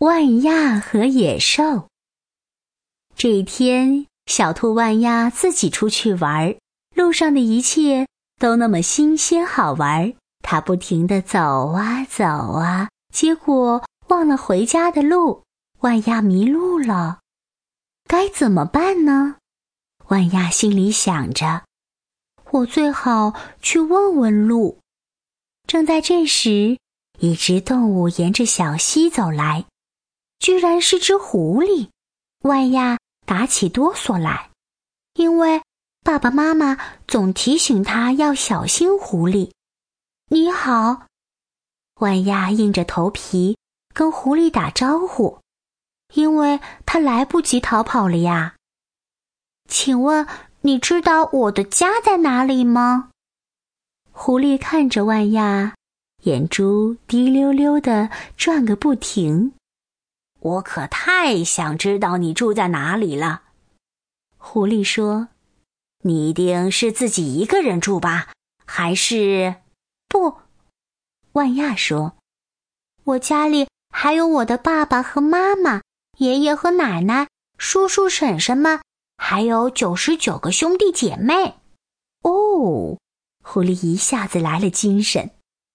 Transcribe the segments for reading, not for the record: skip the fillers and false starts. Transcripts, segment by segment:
万亚和野兽。这一天，小兔万亚自己出去玩，路上的一切都那么新鲜好玩，它不停地走啊走啊，结果忘了回家的路，万亚迷路了。该怎么办呢？万亚心里想着，我最好去问问路。正在这时，一只动物沿着小溪走来，居然是只狐狸。万亚打起哆嗦来，因为爸爸妈妈总提醒他要小心狐狸。你好，万亚硬着头皮跟狐狸打招呼，因为他来不及逃跑了呀。请问你知道我的家在哪里吗？狐狸看着万亚，眼珠滴溜溜地转个不停。我可太想知道你住在哪里了。狐狸说，你一定是自己一个人住吧？还是……不，万亚说，我家里还有我的爸爸和妈妈，爷爷和奶奶，叔叔婶婶们，还有99个兄弟姐妹。哦，狐狸一下子来了精神。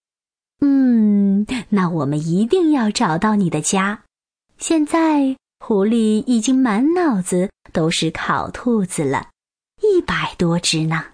那我们一定要找到你的家。现在狐狸已经满脑子都是烤兔子了，100多只呢。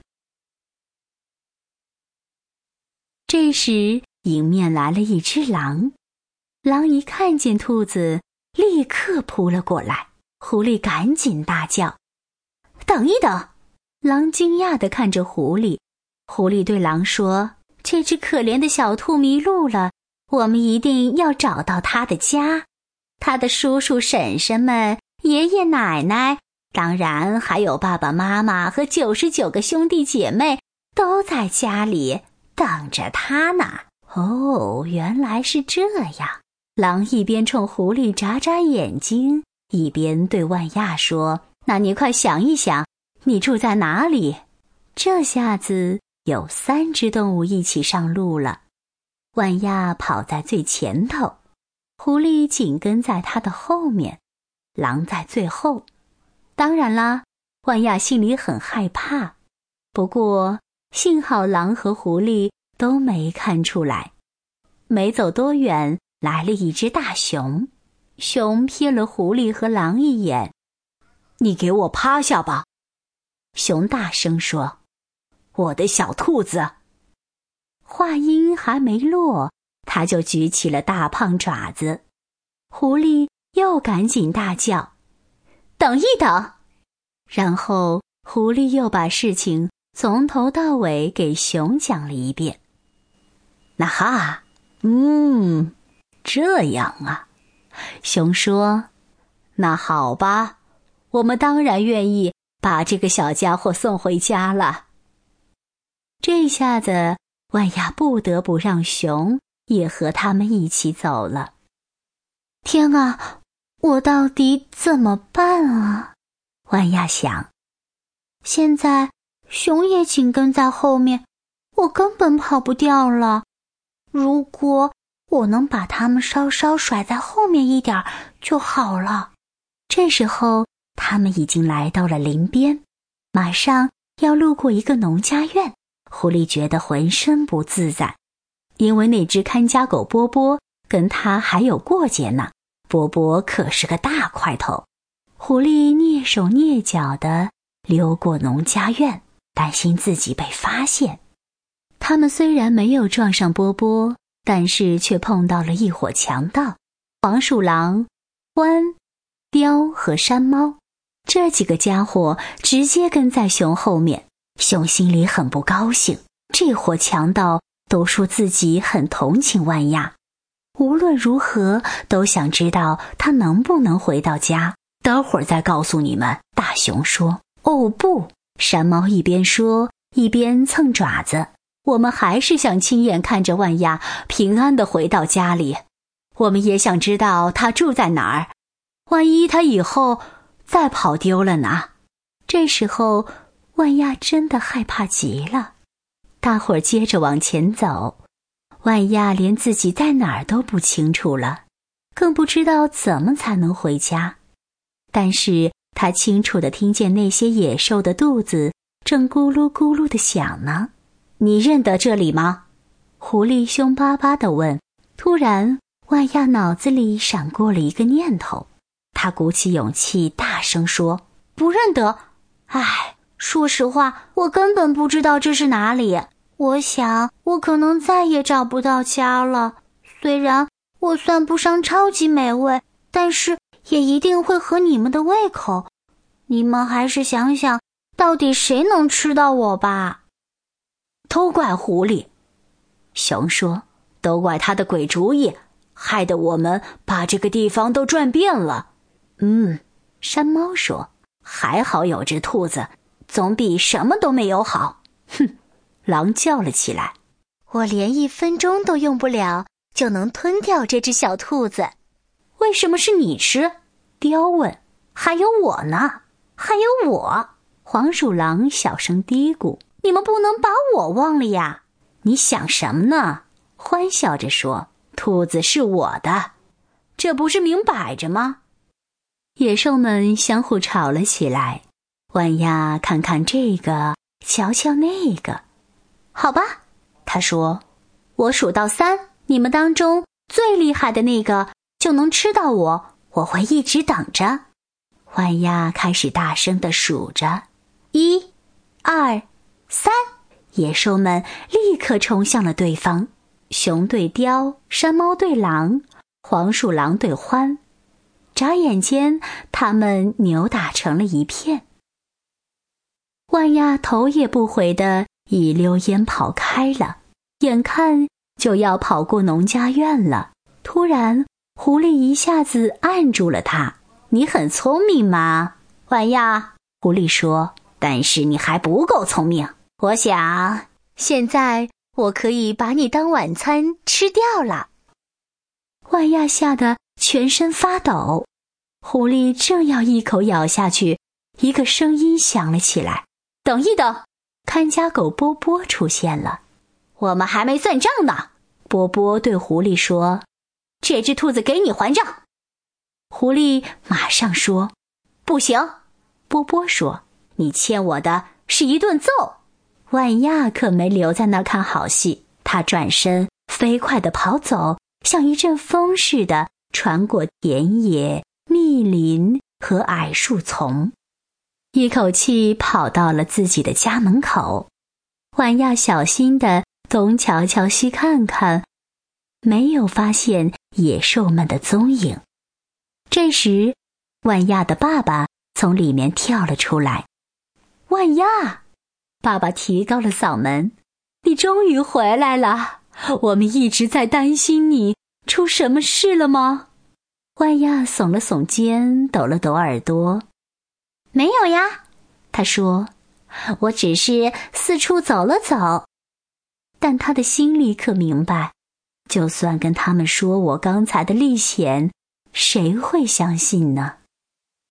这时迎面来了一只狼，狼一看见兔子，立刻扑了过来。狐狸赶紧大叫，等一等！狼惊讶地看着狐狸。狐狸对狼说，这只可怜的小兔迷路了，我们一定要找到它的家。他的叔叔婶婶们，爷爷奶奶，当然还有爸爸妈妈和99个兄弟姐妹都在家里等着他呢。哦，原来是这样。狼一边冲狐狸眨眨眼睛，一边对万亚说，那你快想一想，你住在哪里？这下子有3只动物一起上路了。万亚跑在最前头，狐狸紧跟在他的后面，狼在最后。当然啦，万亚心里很害怕，不过幸好狼和狐狸都没看出来。没走多远，来了一只大熊，熊瞥了狐狸和狼一眼。你给我趴下吧！熊大声说，我的小兔子。话音还没落，他就举起了大胖爪子。狐狸又赶紧大叫，等一等！然后狐狸又把事情从头到尾给熊讲了一遍。那哈，这样啊。熊说，那好吧，我们当然愿意把这个小家伙送回家了。这下子万亚不得不让熊也和他们一起走了。天啊，我到底怎么办啊？万亚想。现在熊也紧跟在后面，我根本跑不掉了。如果我能把它们稍稍甩在后面一点就好了。这时候他们已经来到了林边，马上要路过一个农家院。狐狸觉得浑身不自在，因为那只看家狗波波跟他还有过节呢。波波可是个大块头。狐狸蹑手蹑脚地溜过农家院，担心自己被发现。他们虽然没有撞上波波，但是却碰到了一伙强盗，黄鼠狼、獾、雕和山猫。这几个家伙直接跟在熊后面，熊心里很不高兴。这伙强盗都说自己很同情万亚，无论如何都想知道他能不能回到家。等会儿再告诉你们。大熊说。哦不，山猫一边说一边蹭爪子，我们还是想亲眼看着万亚平安地回到家里。我们也想知道他住在哪儿，万一他以后再跑丢了呢？这时候万亚真的害怕极了。大伙儿接着往前走，万亚连自己在哪儿都不清楚了。 更不知道怎么才能回家。但是他清楚地听见那些野兽的肚子正咕噜咕噜地响呢。你认得这里吗？狐狸凶巴巴地问。突然，万亚脑子里闪过了一个念头，他鼓起勇气大声说：不认得。唉，说实话，我根本不知道这是哪里。我想我可能再也找不到家了。虽然我算不上超级美味，但是也一定会合你们的胃口。你们还是想想，到底谁能吃到我吧？都怪狐狸，熊说，都怪他的鬼主意，害得我们把这个地方都转遍了。山猫说，还好有只兔子，总比什么都没有好。哼，狼叫了起来， 我连1分钟都用不了，就能吞掉这只小兔子。 为什么是你吃？雕问。还有我呢，还有我。黄鼠狼小声嘀咕，你们不能把我忘了呀。你想什么呢？欢笑着说，兔子是我的，这不是明摆着吗？野兽们相互吵了起来，万亚看看这个，瞧瞧那个。好吧，他说，我数到3，你们当中最厉害的那个就能吃到我，我会一直等着。万亚开始大声地数着，1、2、3，野兽们立刻冲向了对方，熊对雕，山猫对狼，黄鼠狼对獾。眨眼间，他们扭打成了一片。万亚头也不回地一溜烟跑开了，眼看就要跑过农家院了。突然，狐狸一下子按住了他。你很聪明嘛，万亚，狐狸说，但是你还不够聪明。我想， 现在我可以把你当晚餐吃掉了。 万亚吓得全身发抖。狐狸正要一口咬下去，一个声音响了起来，等一等。看家狗波波出现了。我们还没算账呢，波波对狐狸说，这只兔子给你还账。狐狸马上说，不行。波波说，你欠我的是一顿揍。万亚可没留在那儿看好戏，他转身飞快地跑走，像一阵风似的穿过田野、密林和矮树丛，一口气跑到了自己的家门口。万亚小心地东瞧瞧西看看，没有发现野兽们的踪影。这时，万亚的爸爸从里面跳了出来。万亚，爸爸提高了嗓门，你终于回来了，我们一直在担心你，出什么事了吗？万亚耸了耸肩，抖了抖耳朵。没有呀，他说，我只是四处走了走。但他的心里可明白，就算跟他们说我刚才的历险，谁会相信呢？